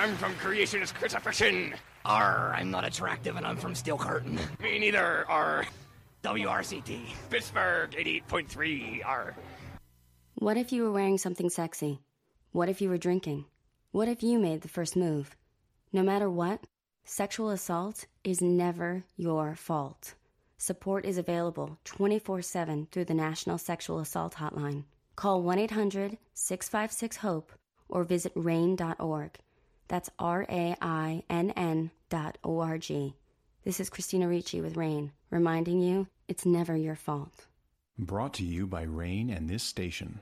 I'm from Creationist Crucifixion. R, I'm not attractive and I'm from Steel Curtain. Me neither, R. WRCT. Pittsburgh 88.3, R. What if you were wearing something sexy? What if you were drinking? What if you made the first move? No matter what, sexual assault is never your fault. Support is available 24/7 through the National Sexual Assault Hotline. Call 1-800-656-HOPE or visit RAINN.org. That's RAINN.org. This is Christina Ricci with RAINN, reminding you it's never your fault. Brought to you by RAINN and this station.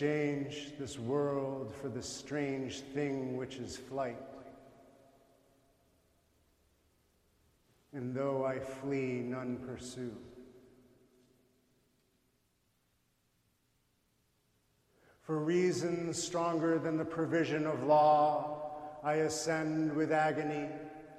exchange this world for the strange thing which is flight. and though I flee, none pursue. For reasons stronger than the provision of law, I ascend with agony.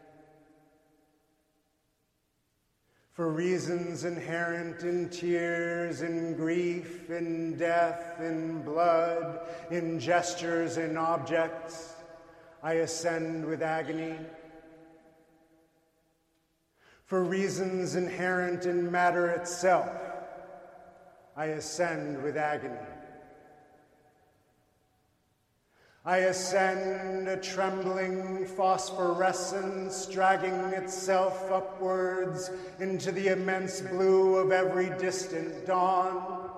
For reasons inherent in tears, in grief, in death, in blood, in gestures, in objects, I ascend with agony. For reasons inherent in matter itself, I ascend with agony. I ascend a trembling phosphorescence, dragging itself upwards into the immense blue of every distant dawn.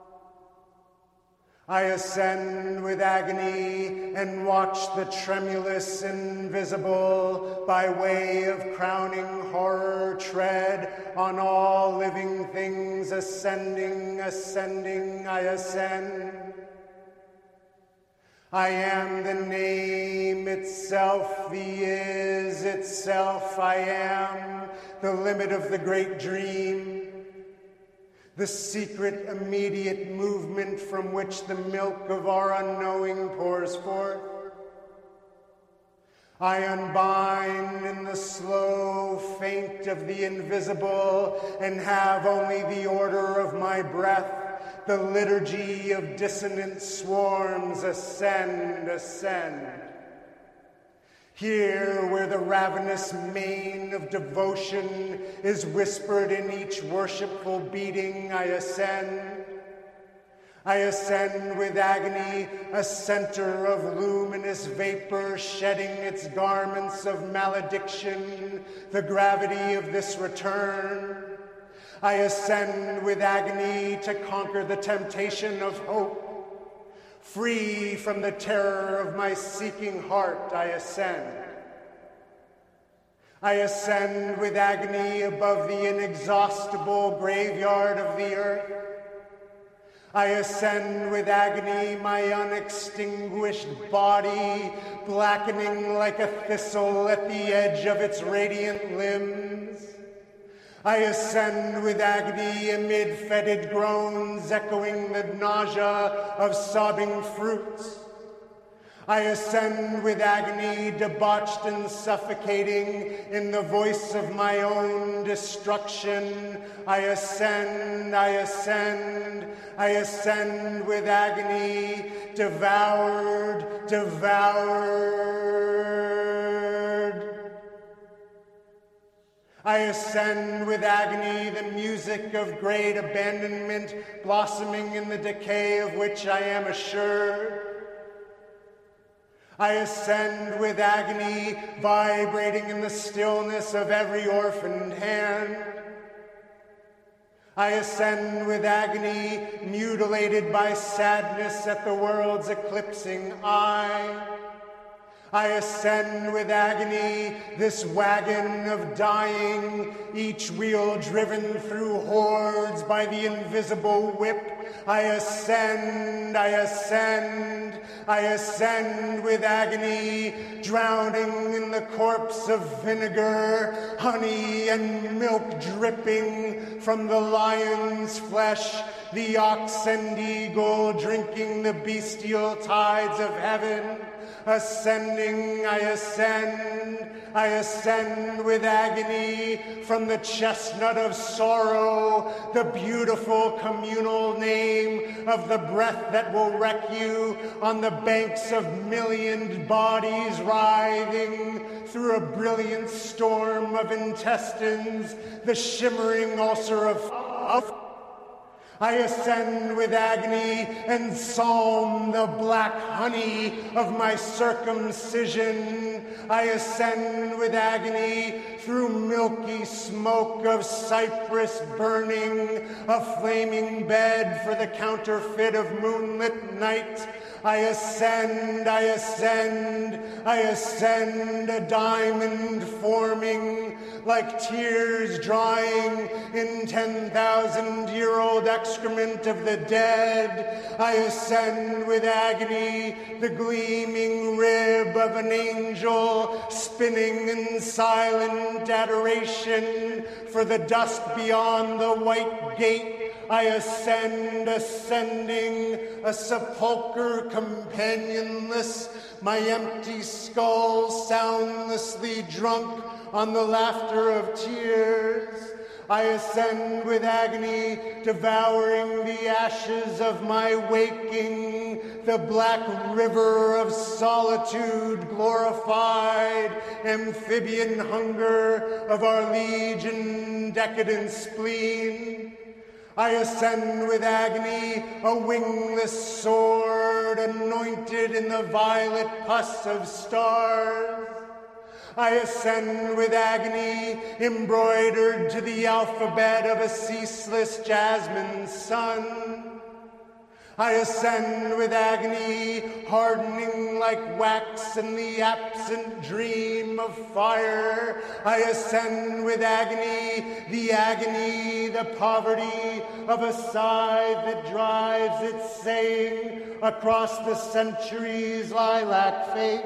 I ascend with agony and watch the tremulous invisible by way of crowning horror tread on all living things, ascending, ascending, I ascend. I am the name itself, the is itself, I am the limit of the great dream, the secret immediate movement from which the milk of our unknowing pours forth. I unbind in the slow faint of the invisible and have only the order of my breath. The liturgy of dissonant swarms ascend, ascend. Here, where the ravenous mane of devotion is whispered in each worshipful beating, I ascend. I ascend with agony, a center of luminous vapor shedding its garments of malediction, the gravity of this return. I ascend with agony to conquer the temptation of hope. Free from the terror of my seeking heart, I ascend. I ascend with agony above the inexhaustible graveyard of the earth. I ascend with agony my unextinguished body, blackening like a thistle at the edge of its radiant limbs. I ascend with agony amid fetid groans echoing the nausea of sobbing fruits. I ascend with agony debauched and suffocating in the voice of my own destruction. I ascend, I ascend, I ascend with agony, devoured, devoured. I ascend with agony the music of great abandonment, blossoming in the decay of which I am assured. I ascend with agony, vibrating in the stillness of every orphaned hand. I ascend with agony, mutilated by sadness at the world's eclipsing eye. I ascend with agony this wagon of dying, each wheel driven through hordes by the invisible whip. I ascend, I ascend, I ascend with agony, drowning in the corpse of vinegar, honey and milk dripping from the lion's flesh, the ox and eagle drinking the bestial tides of heaven. Ascending, I ascend with agony from the chestnut of sorrow, the beautiful communal name of the breath that will wreck you on the banks of millioned bodies writhing through a brilliant storm of intestines, the shimmering ulcer of I ascend with agony and psalm the black honey of my circumcision. I ascend with agony through milky smoke of cypress burning, a flaming bed for the counterfeit of moonlit night. I ascend, I ascend, I ascend, a diamond forming like tears drying in 10,000-year-old excrement of the dead. I ascend with agony, the gleaming rib of an angel spinning in silent adoration for the dust beyond the white gate. I ascend, ascending, a sepulchre companionless, my empty skull soundlessly drunk on the laughter of tears. I ascend with agony, devouring the ashes of my waking, the black river of solitude, glorified amphibian hunger of our legion, decadent spleen. I ascend with agony, a wingless sword anointed in the violet pus of stars. I ascend with agony, embroidered to the alphabet of a ceaseless jasmine sun. I ascend with agony, hardening like wax in the absent dream of fire. I ascend with agony, the poverty of a scythe that drives its saying across the centuries' lilac face.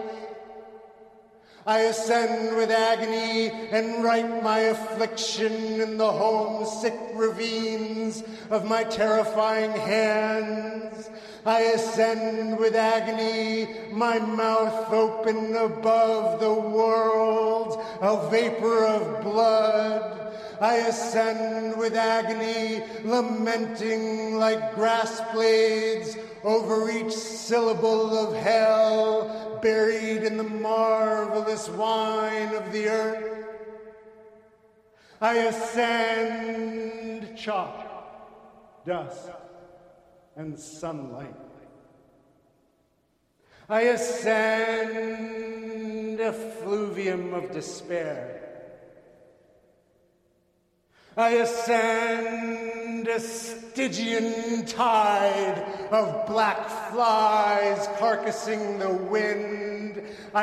I ascend with agony and write my affliction in the homesick ravines of my terrifying hands. I ascend with agony, my mouth open above the world, a vapor of blood. I ascend with agony, lamenting like grass blades over each syllable of hell, buried in the marvelous wine of the earth. I ascend chalk, dust, and sunlight. I ascend a fluvium of despair. I ascend a Stygian tide of black flies carcassing the wind. I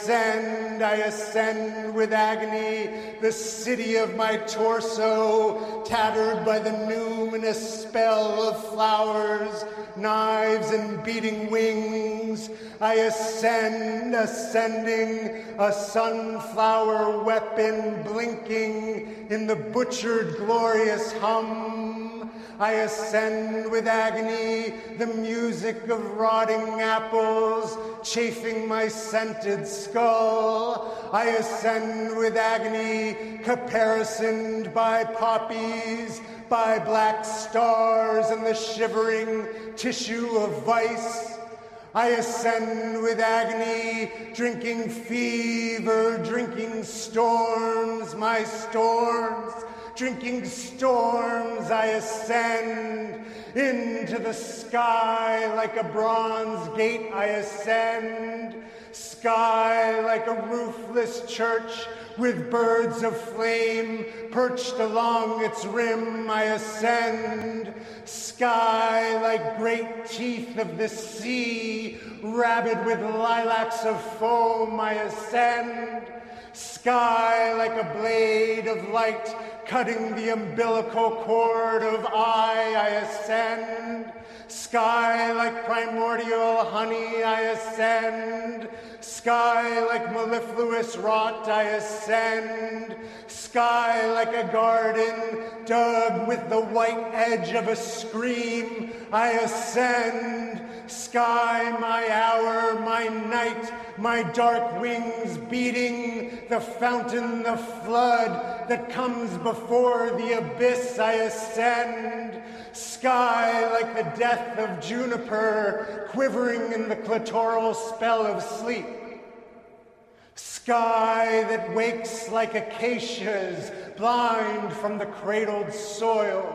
ascend with agony, the city of my torso, tattered by the numinous spell of flowers, knives, and beating wings. I ascend, ascending, a sunflower weapon blinking in the butchered glorious hum. I ascend with agony, the music of rotting apples chafing my scented skull. I ascend with agony, caparisoned by poppies, by black stars and the shivering tissue of vice. I ascend with agony, drinking fever, drinking storms, my storms. Drinking storms, I ascend into the sky like a bronze gate. I ascend, sky like a roofless church with birds of flame perched along its rim. I ascend, sky like great teeth of the sea, rabid with lilacs of foam. I ascend, sky like a blade of light cutting the umbilical cord of I ascend. Sky like primordial honey, I ascend. Sky like mellifluous rot, I ascend. Sky like a garden dug with the white edge of a scream, I ascend. Sky, my hour, my night, my dark wings beating, the fountain, the flood that comes before the abyss, I ascend. Sky like the death of juniper, quivering in the clitoral spell of sleep. Sky that wakes like acacias, blind from the cradled soil.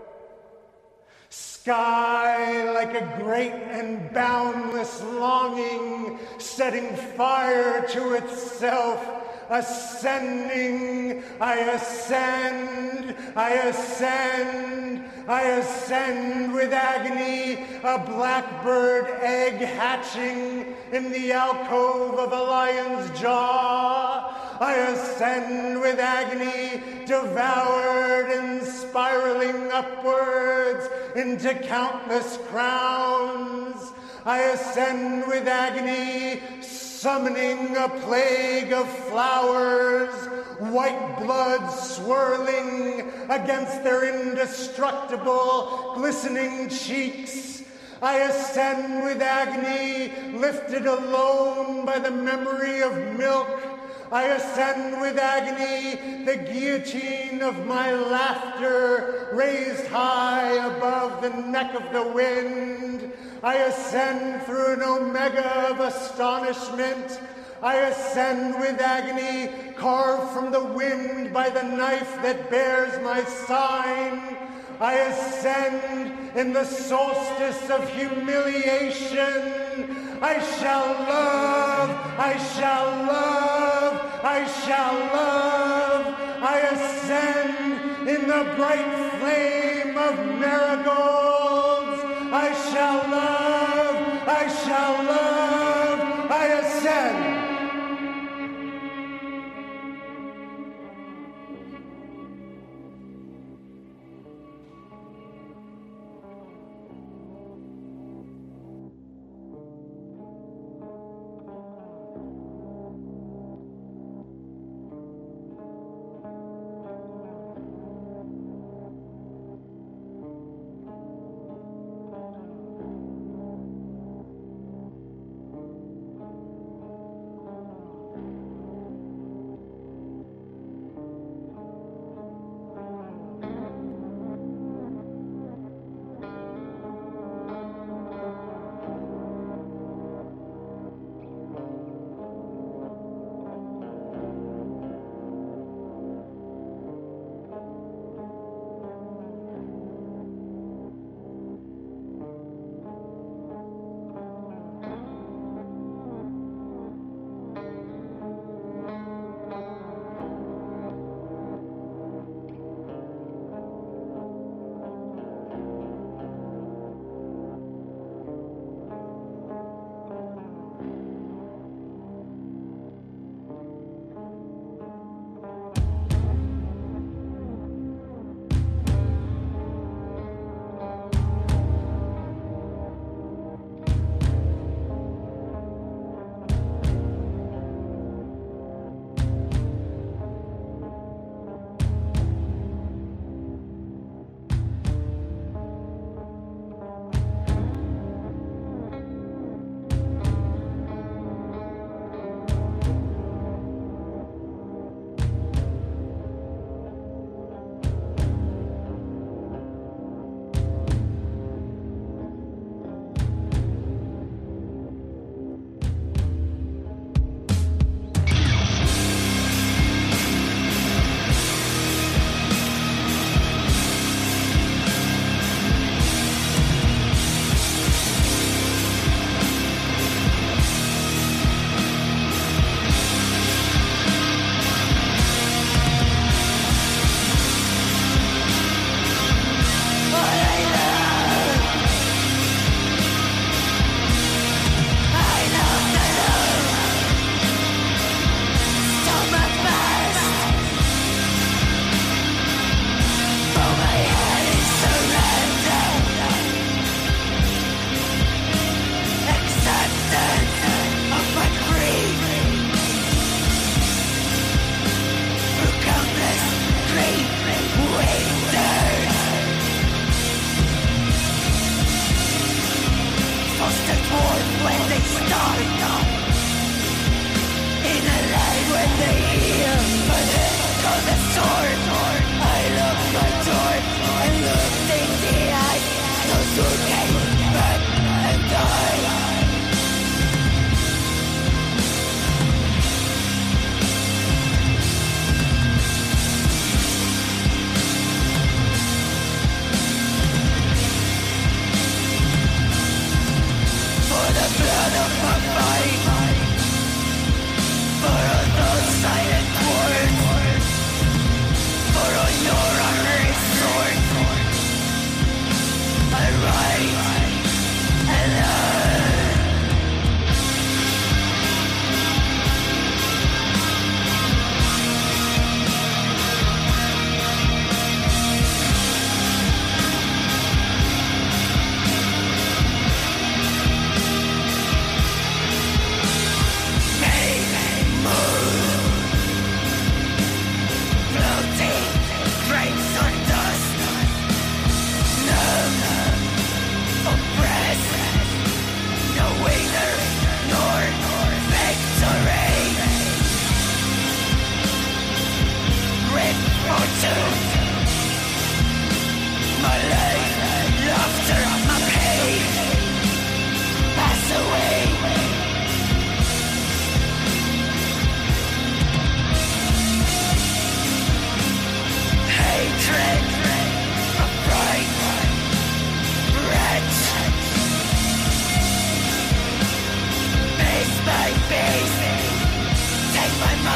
Sky like a great and boundless longing, setting fire to itself. ascending, I ascend, I ascend, I ascend with agony, a blackbird egg hatching in the alcove of a lion's jaw. I ascend with agony, devoured and spiraling upwards into countless crowns. I ascend with agony, summoning a plague of flowers, white blood swirling against their indestructible, glistening cheeks. I ascend with agony, lifted alone by the memory of milk. I ascend with agony, the guillotine of my laughter raised high above the neck of the wind. I ascend through an omega of astonishment. I ascend with agony, carved from the wind by the knife that bears my sign. I ascend in the solstice of humiliation. I shall love, I shall love, I shall love. I ascend in the bright flame of marigolds. I shall love, I shall love, I ascend.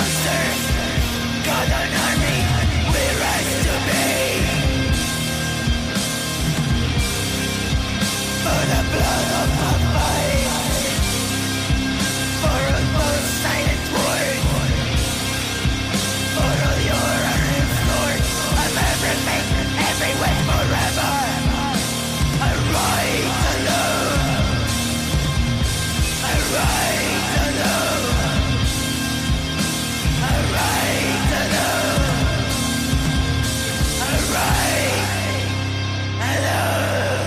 monsters, got an army, we rise to be. For the blood of the fight, for all those silent words, for all your iron sword of everything, everywhere, forever. I rise alone, I rise alone, I rise alone, I rise alone.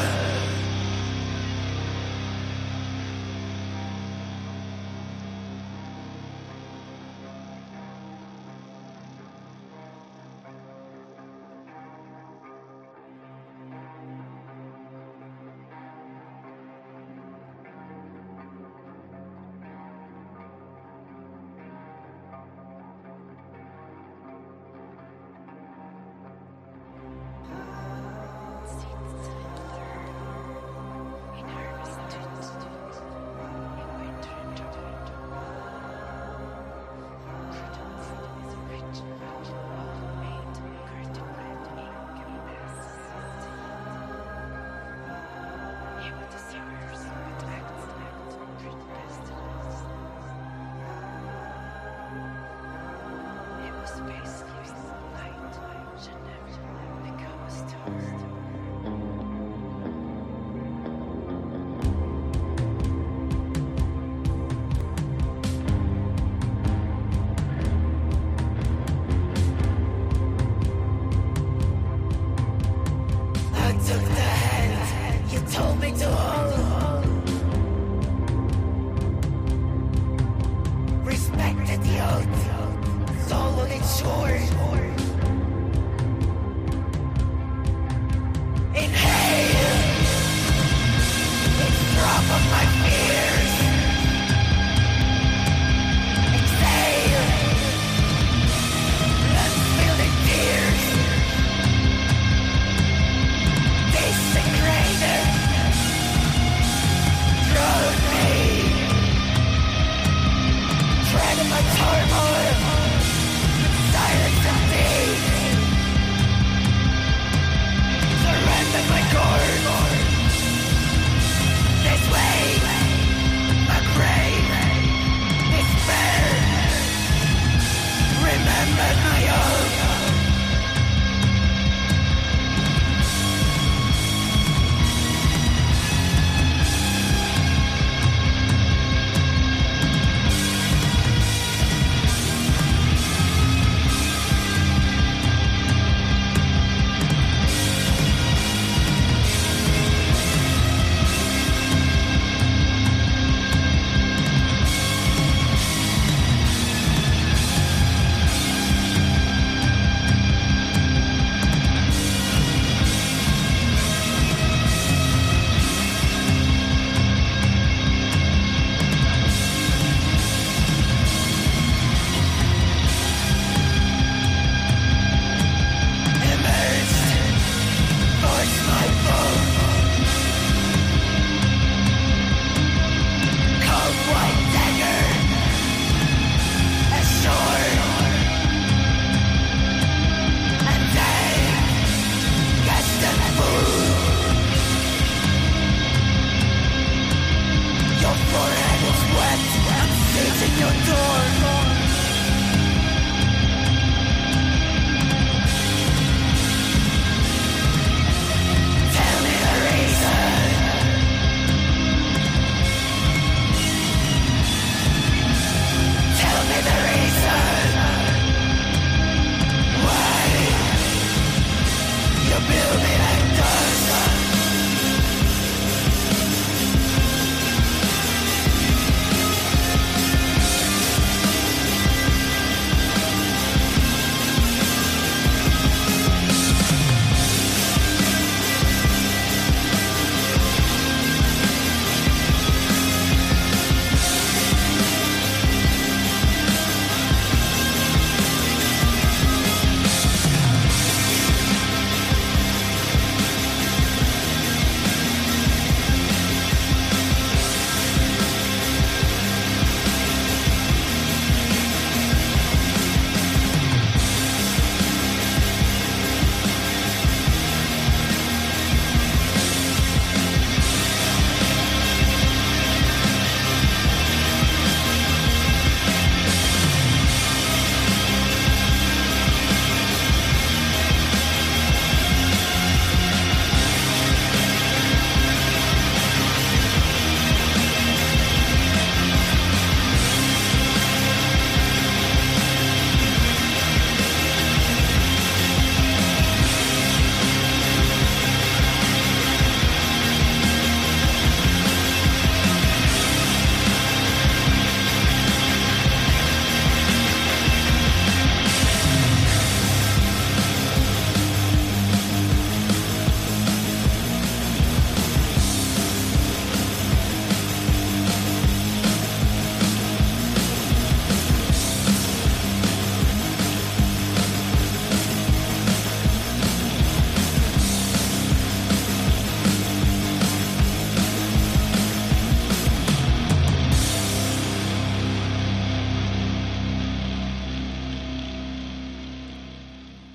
Silence and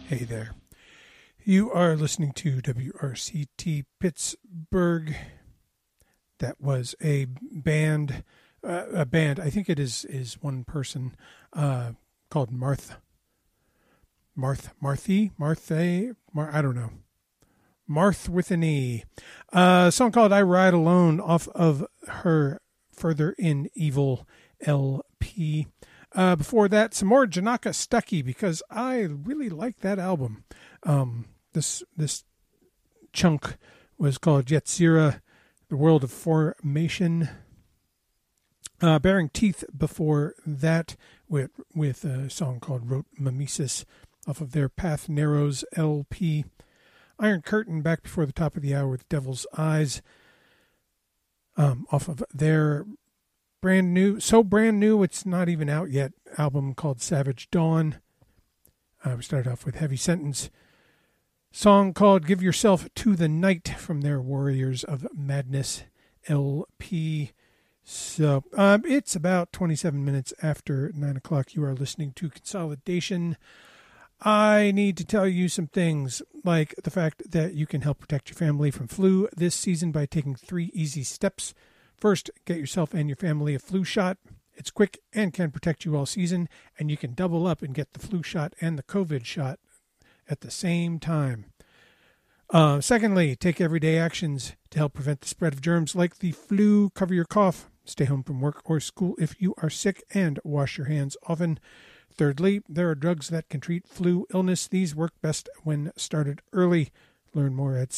Hey there. You are listening to WRCT Pittsburgh. That was a band, I think it is one person, called Martha, I don't know. Marth with an E. A song called I Ride Alone off of her Further in Evil LP. Before that, some more Janaka Stuckey, because I really like that album. This chunk was called Yetzirah, The World of Formation. Bearing Teeth before that with a song called Rot Mimesis off of their Path Narrows LP. Iron Curtain back before the top of the hour with Devil's Eyes off of their brand new it's not even out yet, album called Savage Dawn. We started off with Heavy Sentence. Song called Give Yourself to the Night from their Warriors of Madness LP. So it's about 27 minutes after 9 o'clock. You are listening to Consolidation. I need to tell you some things, like the fact that you can help protect your family from flu this season by taking 3 easy steps. First, get yourself and your family a flu shot. It's quick and can protect you all season, and you can double up and get the flu shot and the COVID shot at the same time. Secondly, take everyday actions to help prevent the spread of germs like the flu. Cover your cough, stay home from work or school if you are sick, and wash your hands often. Thirdly, there are drugs that can treat flu illness. These work best when started early. Learn more at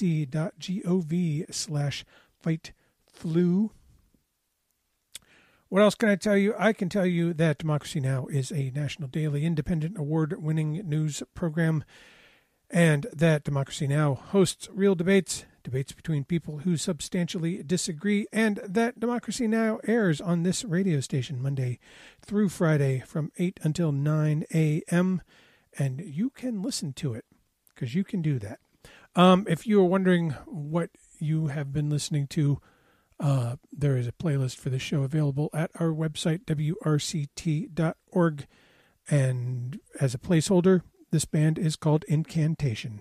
cdc.gov/fightflu. What else can I tell you? I can tell you that Democracy Now! Is a national daily independent award-winning news program, and that Democracy Now! Hosts real debates between people who substantially disagree, and that Democracy Now! Airs on this radio station Monday through Friday from 8 until 9 a.m., and you can listen to it, because you can do that. If you are wondering what you have been listening to, there is a playlist for the show available at our website, wrct.org, and as a placeholder, this band is called Incantation.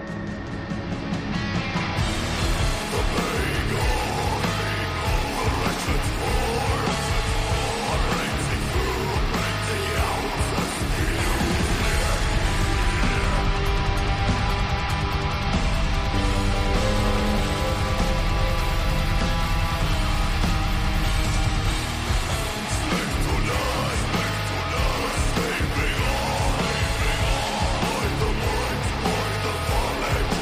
By the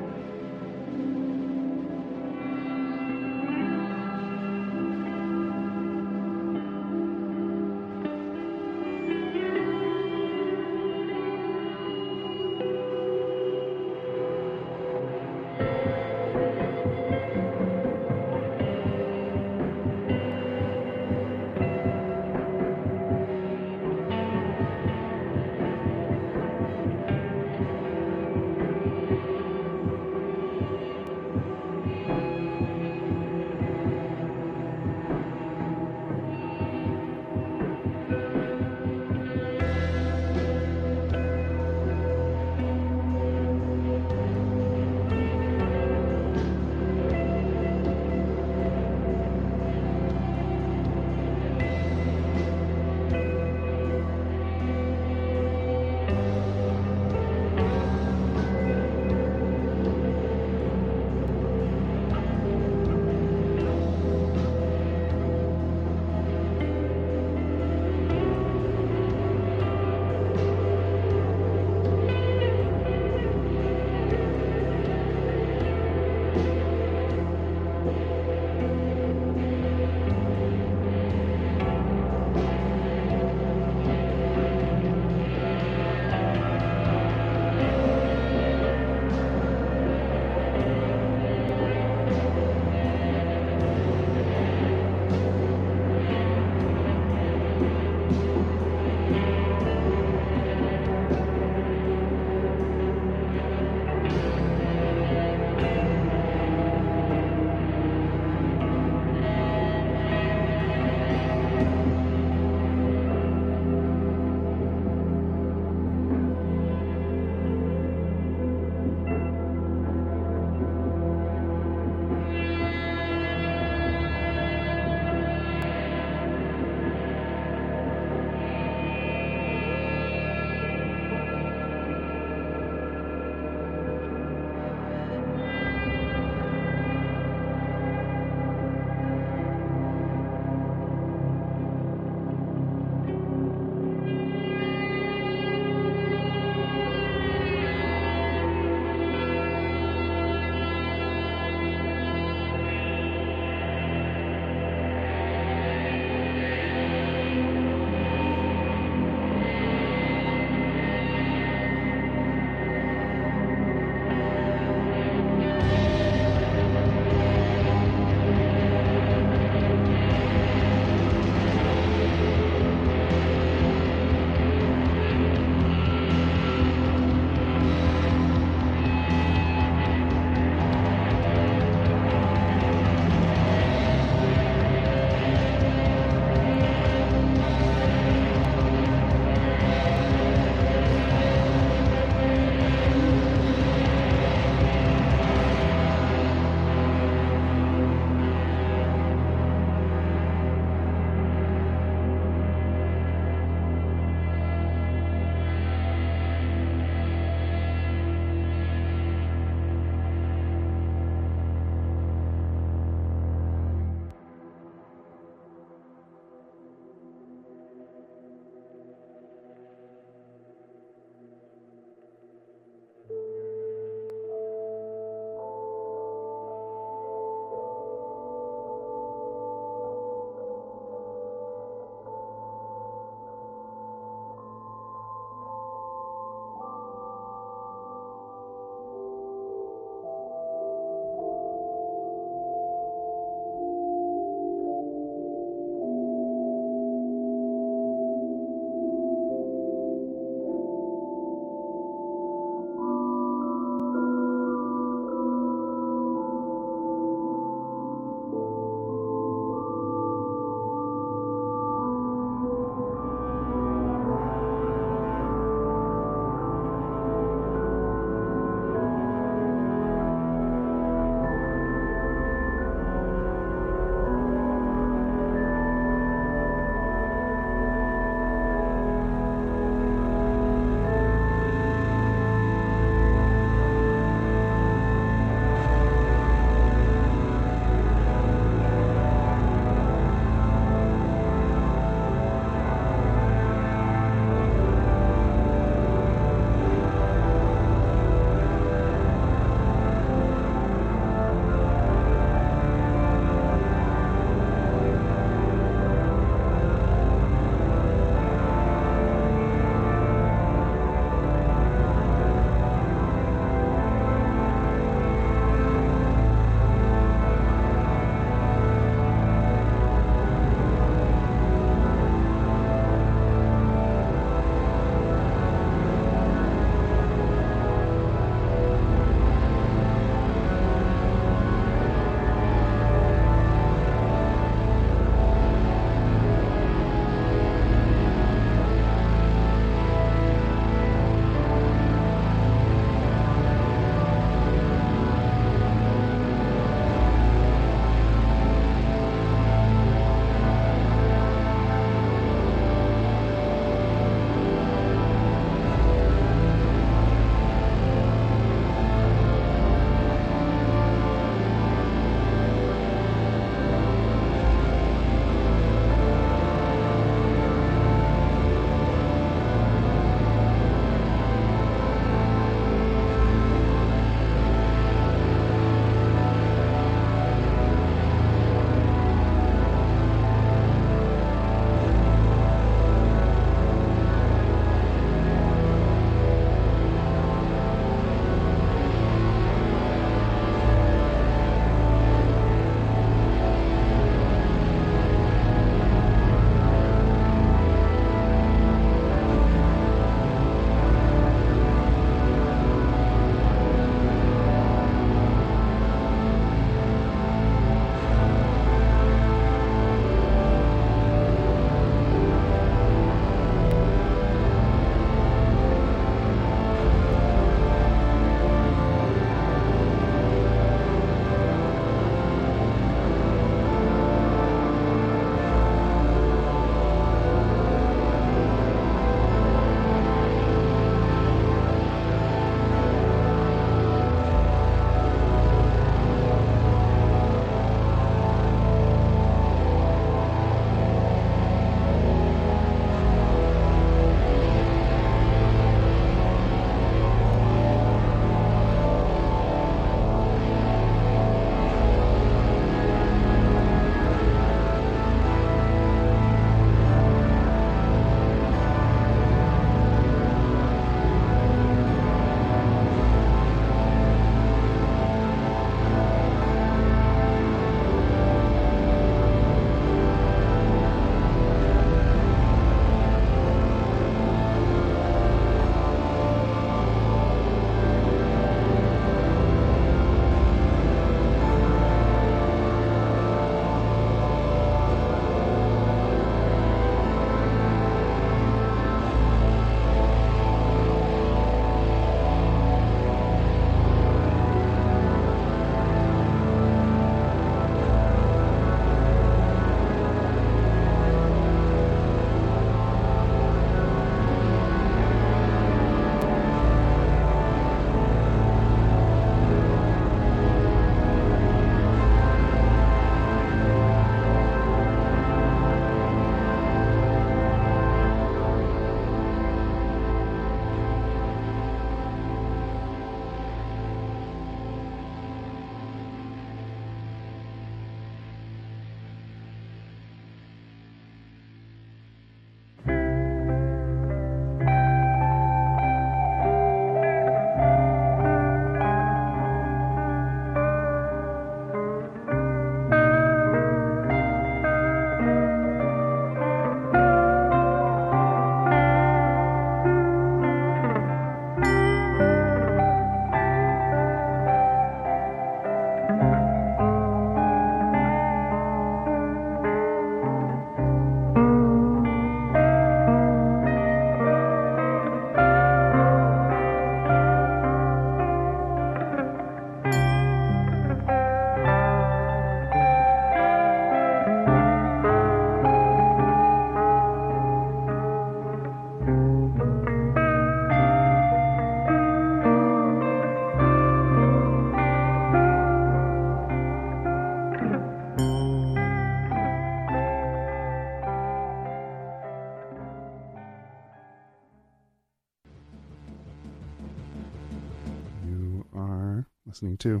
listening to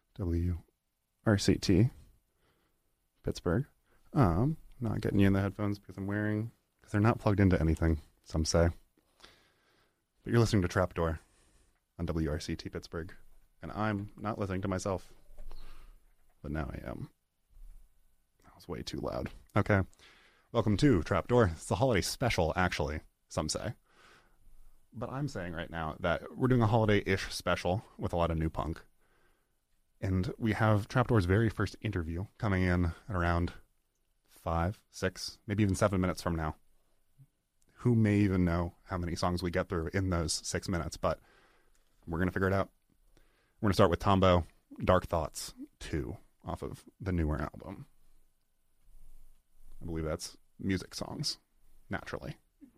WRCT Pittsburgh. Not getting you in the headphones because they're not plugged into anything, some say. But you're listening to Trapdoor on WRCT Pittsburgh. And I'm not listening to myself. But now I am. That was way too loud. Okay. Welcome to Trapdoor. It's the holiday special, actually, some say. But I'm saying right now that we're doing a holiday-ish special with a lot of new punk. And we have Trapdoor's very first interview coming in at around 5, 6, maybe even 7 minutes from now. Who may even know how many songs we get through in those 6 minutes, but we're going to figure it out. We're going to start with Tombo, Dark Thoughts 2, off of the newer album. I believe that's music songs, naturally.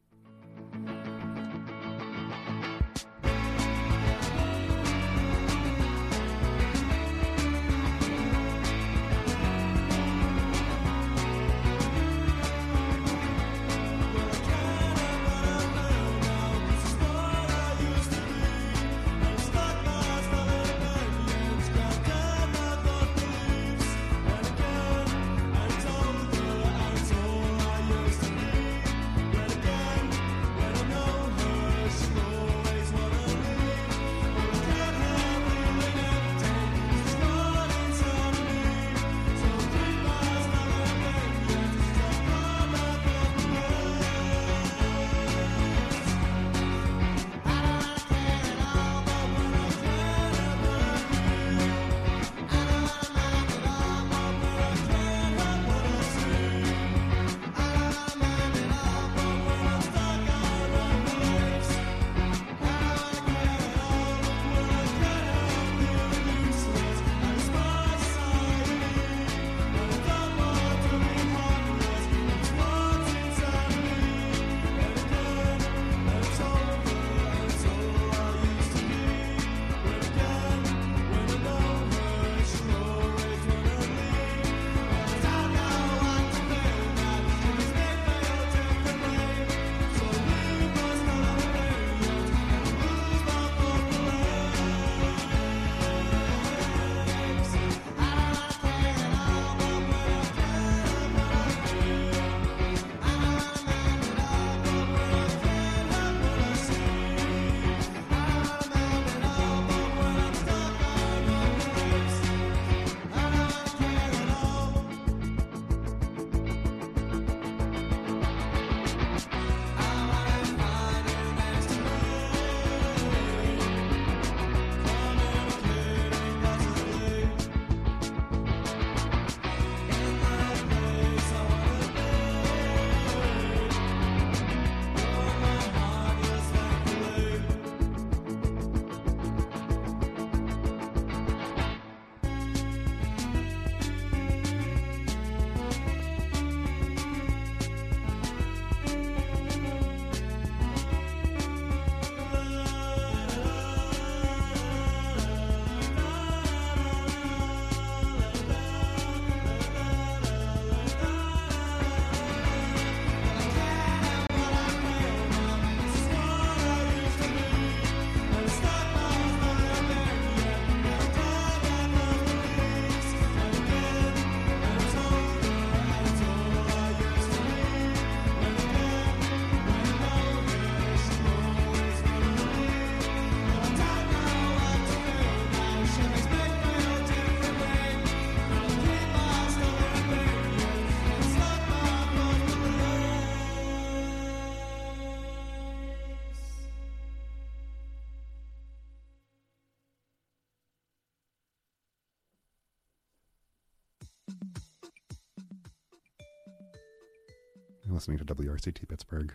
You're listening to WRCT Pittsburgh.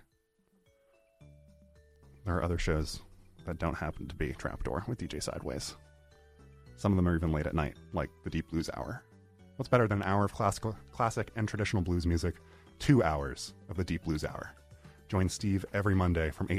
There are other shows that don't happen to be Trapdoor with DJ Sideways. Some of them are even late at night, like the Deep Blues Hour. What's better than an hour of classic and traditional blues music? 2 hours of the Deep Blues Hour. Join Steve every Monday from 8